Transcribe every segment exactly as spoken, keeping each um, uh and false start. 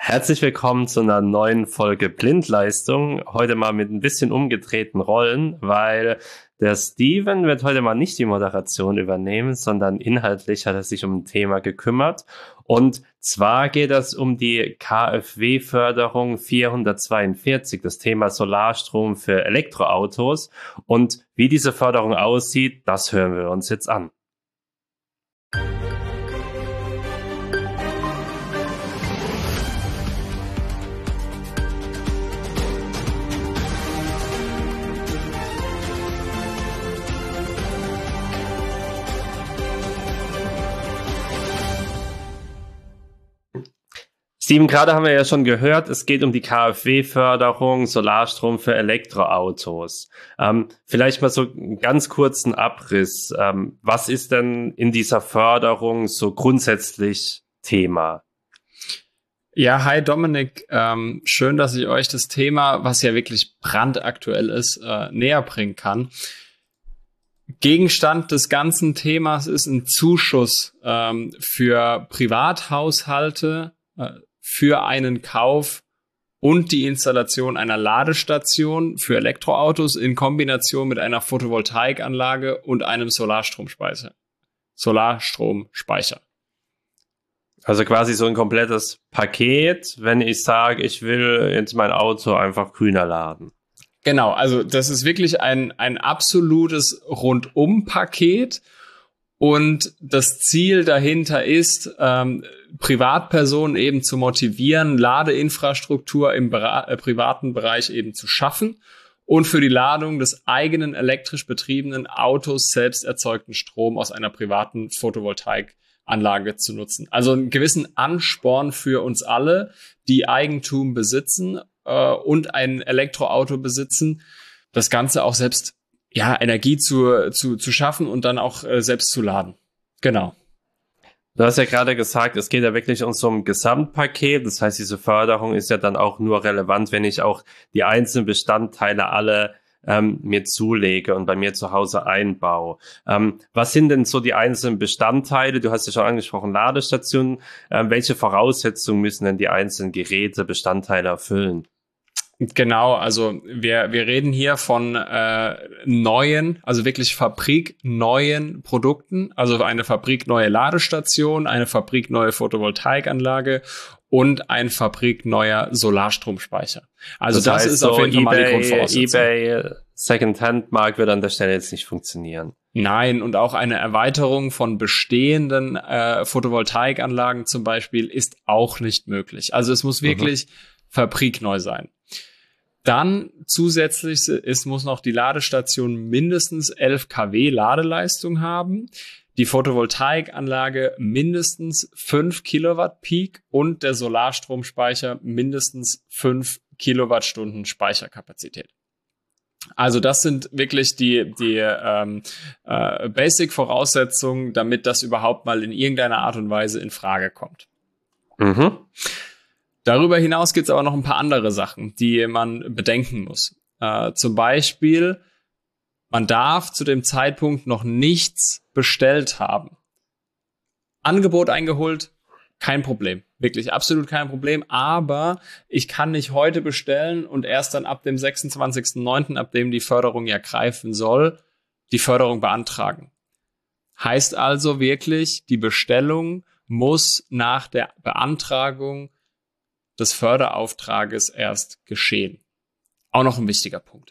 Herzlich willkommen zu einer neuen Folge Blindleistung. Heute mal mit ein bisschen umgedrehten Rollen, weil der Steven wird heute mal nicht die Moderation übernehmen, sondern inhaltlich hat er sich um ein Thema gekümmert. Und zwar geht es um die KfW-Förderung vierhundertzweiundvierzig, das Thema Solarstrom für Elektroautos. Und wie diese Förderung aussieht, das hören wir uns jetzt an. Steven, gerade haben wir ja schon gehört, es geht um die KfW-Förderung, Solarstrom für Elektroautos. Ähm, vielleicht mal so einen ganz kurzen Abriss. Ähm, was ist denn in dieser Förderung so grundsätzlich Thema? Ja, hi Dominik. Ähm, schön, dass ich euch das Thema, was ja wirklich brandaktuell ist, äh, näher bringen kann. Gegenstand des ganzen Themas ist ein Zuschuss ähm, für Privathaushalte, äh, für einen Kauf und die Installation einer Ladestation für Elektroautos in Kombination mit einer Photovoltaikanlage und einem Solarstromspeicher. Solarstromspeicher. Also quasi so ein komplettes Paket, wenn ich sage, ich will jetzt mein Auto einfach grüner laden. Genau, also das ist wirklich ein, ein absolutes Rundum-Paket. Und das Ziel dahinter ist, ähm, Privatpersonen eben zu motivieren, Ladeinfrastruktur im Bera- äh, privaten Bereich eben zu schaffen und für die Ladung des eigenen elektrisch betriebenen Autos selbst erzeugten Strom aus einer privaten Photovoltaikanlage zu nutzen. Also einen gewissen Ansporn für uns alle, die Eigentum besitzen äh, und ein Elektroauto besitzen, das Ganze auch selbst ja, Energie zu, zu, zu schaffen und dann auch äh, selbst zu laden. Genau. Du hast ja gerade gesagt, es geht ja wirklich um so ein Gesamtpaket. Das heißt, diese Förderung ist ja dann auch nur relevant, wenn ich auch die einzelnen Bestandteile alle ähm, mir zulege und bei mir zu Hause einbaue. Ähm, was sind denn so die einzelnen Bestandteile? Du hast ja schon angesprochen, Ladestationen. Ähm, welche Voraussetzungen müssen denn die einzelnen Geräte, Bestandteile erfüllen? Genau, also wir wir reden hier von äh, neuen, also wirklich fabrikneuen Produkten, also eine fabrikneue Ladestation, eine fabrikneue Photovoltaikanlage und ein fabrikneuer Solarstromspeicher. Also das, das heißt, ist so auf jeden Fall mal die Grundvoraussetzung. eBay Secondhand-Markt wird an der Stelle jetzt nicht funktionieren. Nein, und auch eine Erweiterung von bestehenden äh, Photovoltaikanlagen zum Beispiel ist auch nicht möglich. Also es muss wirklich mhm. fabrikneu sein. Dann zusätzlich ist, muss noch die Ladestation mindestens elf Kilowatt Ladeleistung haben, die Photovoltaikanlage mindestens fünf Kilowatt Peak und der Solarstromspeicher mindestens fünf Kilowattstunden Speicherkapazität. Also das sind wirklich die, die ähm, äh, Basic-Voraussetzungen, damit das überhaupt mal in irgendeiner Art und Weise in Frage kommt. Mhm. Darüber hinaus gibt es aber noch ein paar andere Sachen, die man bedenken muss. Äh, zum Beispiel, man darf zu dem Zeitpunkt noch nichts bestellt haben. Angebot eingeholt, kein Problem. Wirklich absolut kein Problem. Aber ich kann nicht heute bestellen und erst dann ab dem sechsundzwanzigsten neunten, ab dem die Förderung ja greifen soll, die Förderung beantragen. Heißt also wirklich, die Bestellung muss nach der Beantragung des Förderauftrages erst geschehen. Auch noch ein wichtiger Punkt.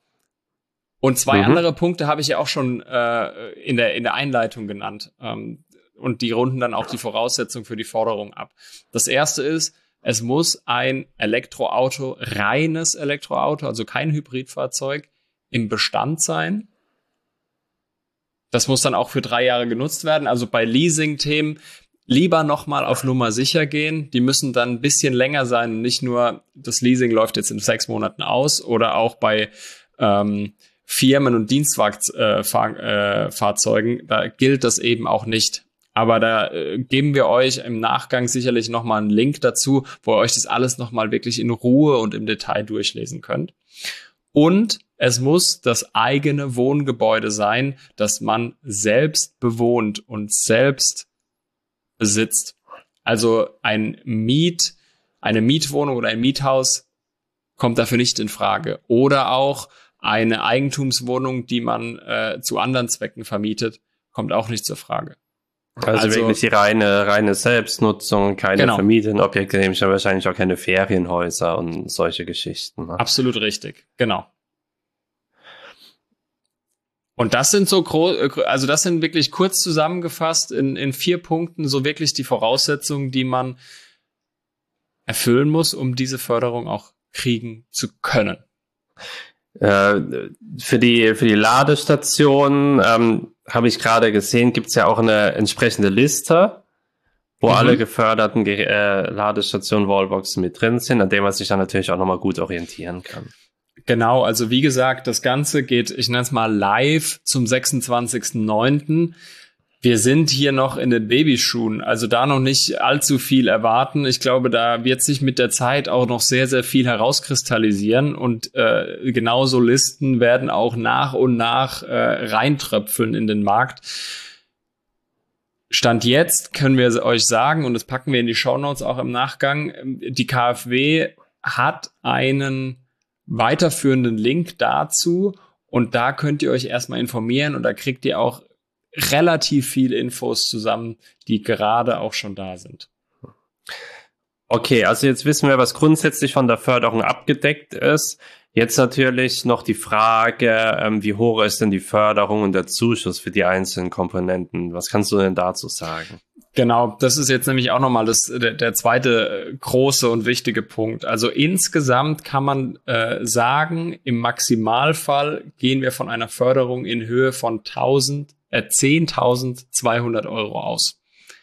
Und zwei mhm. andere Punkte habe ich ja auch schon äh, in der in der Einleitung genannt. Ähm, und die runden dann auch die Voraussetzung für die Forderung ab. Das erste ist, es muss ein Elektroauto, reines Elektroauto, also kein Hybridfahrzeug, im Bestand sein. Das muss dann auch für drei Jahre genutzt werden. Also bei Leasing-Themen lieber nochmal auf Nummer sicher gehen. Die müssen dann ein bisschen länger sein. Nicht nur, das Leasing läuft jetzt in sechs Monaten aus oder auch bei ähm, Firmen- und Dienstfahrzeugen, äh, da gilt das eben auch nicht. Aber da äh, geben wir euch im Nachgang sicherlich nochmal einen Link dazu, wo ihr euch das alles nochmal wirklich in Ruhe und im Detail durchlesen könnt. Und es muss das eigene Wohngebäude sein, das man selbst bewohnt und selbst besitzt. Also ein Miet, Eine Mietwohnung oder ein Miethaus kommt dafür nicht in Frage. Oder auch eine Eigentumswohnung, die man äh, zu anderen Zwecken vermietet, kommt auch nicht zur Frage. Also, also wirklich die reine, reine Selbstnutzung, keine genau. Familienobjekte, nämlich wahrscheinlich auch keine Ferienhäuser und solche Geschichten. Ne? Absolut richtig, genau. Und das sind so groß, also das sind wirklich kurz zusammengefasst in, in vier Punkten so wirklich die Voraussetzungen, die man erfüllen muss, um diese Förderung auch kriegen zu können. Äh, für die, für die Ladestation, ähm, habe ich gerade gesehen, gibt es ja auch eine entsprechende Liste, wo mhm. alle geförderten äh, Ladestationen Wallboxen mit drin sind, an dem man sich dann natürlich auch nochmal gut orientieren kann. Genau, also wie gesagt, das Ganze geht, ich nenne es mal live zum sechsundzwanzigsten neunten Wir sind hier noch in den Babyschuhen, also da noch nicht allzu viel erwarten. Ich glaube, da wird sich mit der Zeit auch noch sehr, sehr viel herauskristallisieren und äh, genauso Listen werden auch nach und nach äh, reintröpfeln in den Markt. Stand jetzt können wir euch sagen, und das packen wir in die Shownotes auch im Nachgang, die KfW hat einen weiterführenden Link dazu und da könnt ihr euch erstmal informieren und da kriegt ihr auch relativ viele Infos zusammen, die gerade auch schon da sind. Okay, also jetzt wissen wir, was grundsätzlich von der Förderung abgedeckt ist. Jetzt natürlich noch die Frage, ähm, wie hoch ist denn die Förderung und der Zuschuss für die einzelnen Komponenten? Was kannst du denn dazu sagen? Genau, das ist jetzt nämlich auch nochmal das, der, der zweite große und wichtige Punkt. Also insgesamt kann man äh, sagen, im Maximalfall gehen wir von einer Förderung in Höhe von tausend, äh, zehntausendzweihundert Euro aus.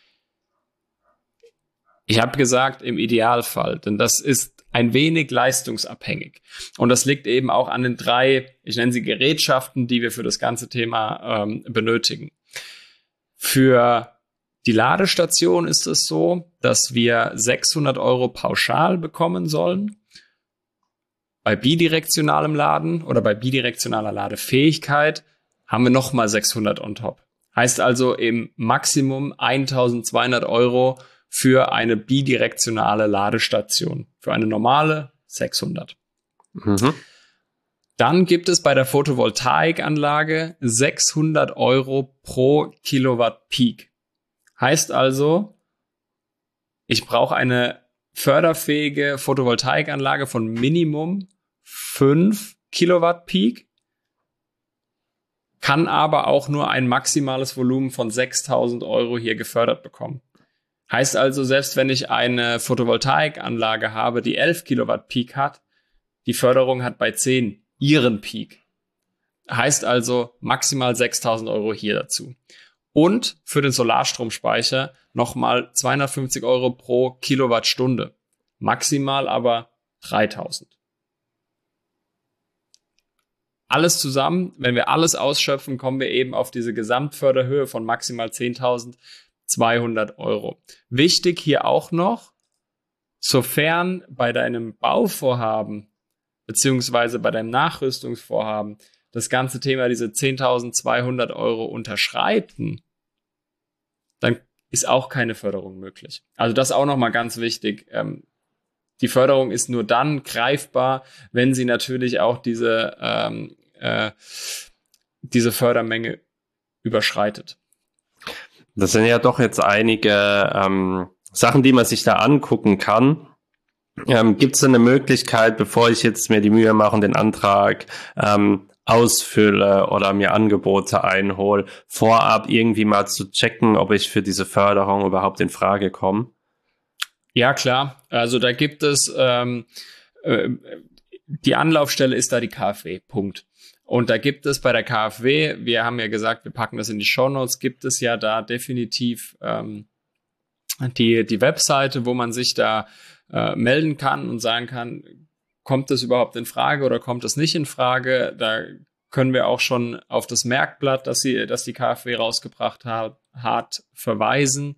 Ich habe gesagt, im Idealfall, denn das ist ein wenig leistungsabhängig. Und das liegt eben auch an den drei, ich nenne sie Gerätschaften, die wir für das ganze Thema ähm, benötigen. Für die Ladestation ist es so, dass wir sechshundert Euro pauschal bekommen sollen. Bei bidirektionalem Laden oder bei bidirektionaler Ladefähigkeit haben wir nochmal sechshundert on top. Heißt also im Maximum eintausendzweihundert Euro für eine bidirektionale Ladestation. Für eine normale sechshundert. Mhm. Dann gibt es bei der Photovoltaikanlage sechshundert Euro pro Kilowatt Peak. Heißt also, ich brauche eine förderfähige Photovoltaikanlage von Minimum fünf Kilowatt Peak, kann aber auch nur ein maximales Volumen von sechstausend Euro hier gefördert bekommen. Heißt also, selbst wenn ich eine Photovoltaikanlage habe, die elf Kilowatt Peak hat, die Förderung hat bei zehn ihren Peak. Heißt also maximal sechstausend Euro hier dazu. Und für den Solarstromspeicher nochmal zweihundertfünfzig Euro pro Kilowattstunde. Maximal aber dreitausend. Alles zusammen, wenn wir alles ausschöpfen, kommen wir eben auf diese Gesamtförderhöhe von maximal zehntausendzweihundert Euro. Wichtig hier auch noch, sofern bei deinem Bauvorhaben beziehungsweise bei deinem Nachrüstungsvorhaben das ganze Thema diese zehntausendzweihundert Euro unterschreiten, dann ist auch keine Förderung möglich. Also das ist auch nochmal ganz wichtig. Ähm, die Förderung ist nur dann greifbar, wenn sie natürlich auch diese, ähm, äh, diese Fördermenge überschreitet. Das sind ja doch jetzt einige ähm, Sachen, die man sich da angucken kann. Ähm, gibt es denn eine Möglichkeit, bevor ich jetzt mir die Mühe mache und den Antrag ähm, ausfülle oder mir Angebote einhole, vorab irgendwie mal zu checken, ob ich für diese Förderung überhaupt in Frage komme? Ja, klar. Also da gibt es, ähm, äh, die Anlaufstelle ist da die KfW, Punkt. Und da gibt es bei der KfW, wir haben ja gesagt, wir packen das in die Shownotes, gibt es ja da definitiv ähm, die, die Webseite, wo man sich da äh, melden kann und sagen kann, kommt das überhaupt in Frage oder kommt das nicht in Frage? Da können wir auch schon auf das Merkblatt, das, sie, das die KfW rausgebracht hat, hat, verweisen.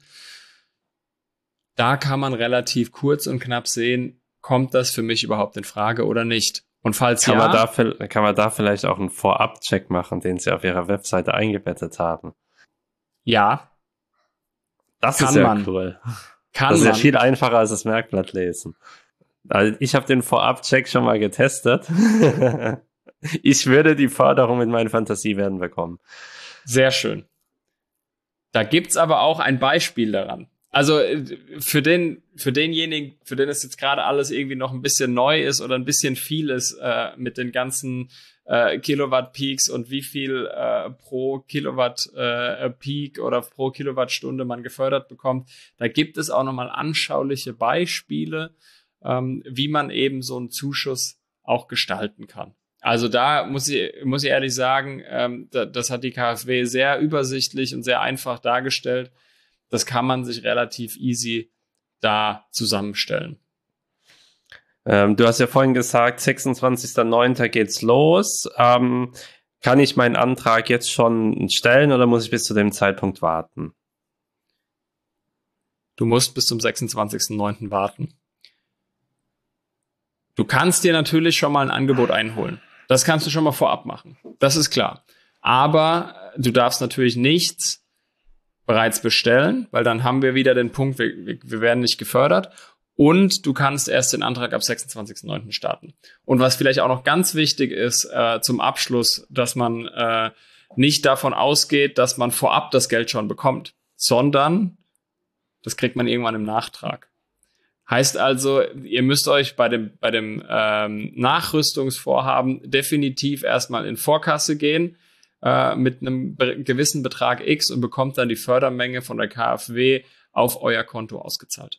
Da kann man relativ kurz und knapp sehen, kommt das für mich überhaupt in Frage oder nicht? Und falls kann ja, man da, kann man da vielleicht auch einen Vorab-Check machen, den sie auf ihrer Webseite eingebettet haben? Ja. Das kann ist ja man. cool. Kann das ist man. ja viel einfacher als das Merkblatt lesen. Also ich habe den Vorab-Check schon mal getestet. Ich würde die Förderung mit meinen Fantasiewerten bekommen. Sehr schön. Da gibt's aber auch ein Beispiel daran. Also für den, für denjenigen, für den es jetzt gerade alles irgendwie noch ein bisschen neu ist oder ein bisschen viel ist äh, mit den ganzen äh, Kilowatt-Peaks und wie viel äh, pro Kilowatt-Peak äh, oder pro Kilowattstunde man gefördert bekommt, da gibt es auch nochmal anschauliche Beispiele, ähm, wie man eben so einen Zuschuss auch gestalten kann. Also da muss ich, muss ich ehrlich sagen, ähm, da, das hat die KfW sehr übersichtlich und sehr einfach dargestellt. Das kann man sich relativ easy da zusammenstellen. Ähm, du hast ja vorhin gesagt, sechsundzwanzigster neunter geht's los. Ähm, kann ich meinen Antrag jetzt schon stellen oder muss ich bis zu dem Zeitpunkt warten? Du musst bis zum sechsundzwanzigsten neunten warten. Du kannst dir natürlich schon mal ein Angebot einholen. Das kannst du schon mal vorab machen. Das ist klar. Aber du darfst natürlich nichts bereits bestellen, weil dann haben wir wieder den Punkt, wir, wir werden nicht gefördert und du kannst erst den Antrag ab sechsundzwanzigsten neunten starten. Und was vielleicht auch noch ganz wichtig ist äh, zum Abschluss, dass man äh, nicht davon ausgeht, dass man vorab das Geld schon bekommt, sondern das kriegt man irgendwann im Nachtrag. Heißt also, ihr müsst euch bei dem, bei dem ähm, Nachrüstungsvorhaben definitiv erstmal in Vorkasse gehen, mit einem be- gewissen Betrag X und bekommt dann die Fördermenge von der KfW auf euer Konto ausgezahlt.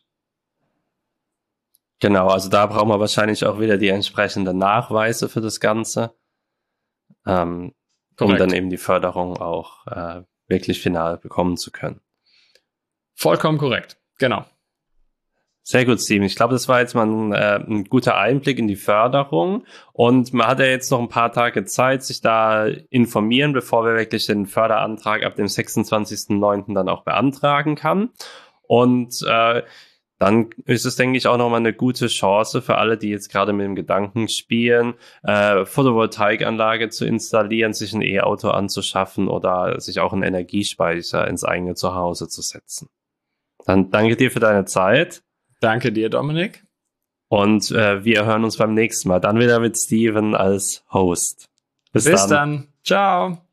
Genau, also da brauchen wir wahrscheinlich auch wieder die entsprechenden Nachweise für das Ganze, ähm, um dann eben die Förderung auch äh, wirklich final bekommen zu können. Vollkommen korrekt, genau. Sehr gut, Steven. Ich glaube, das war jetzt mal ein, äh, ein guter Einblick in die Förderung. Und man hat ja jetzt noch ein paar Tage Zeit, sich da informieren, bevor wir wirklich den Förderantrag ab dem sechsundzwanzigsten neunten dann auch beantragen kann. Und äh, dann ist es, denke ich, auch nochmal eine gute Chance für alle, die jetzt gerade mit dem Gedanken spielen, äh, Photovoltaikanlage zu installieren, sich ein E-Auto anzuschaffen oder sich auch einen Energiespeicher ins eigene Zuhause zu setzen. Dann danke dir für deine Zeit. Danke dir, Dominik. Und äh, wir hören uns beim nächsten Mal. Dann wieder mit Steven als Host. Bis, Bis dann. dann. Ciao.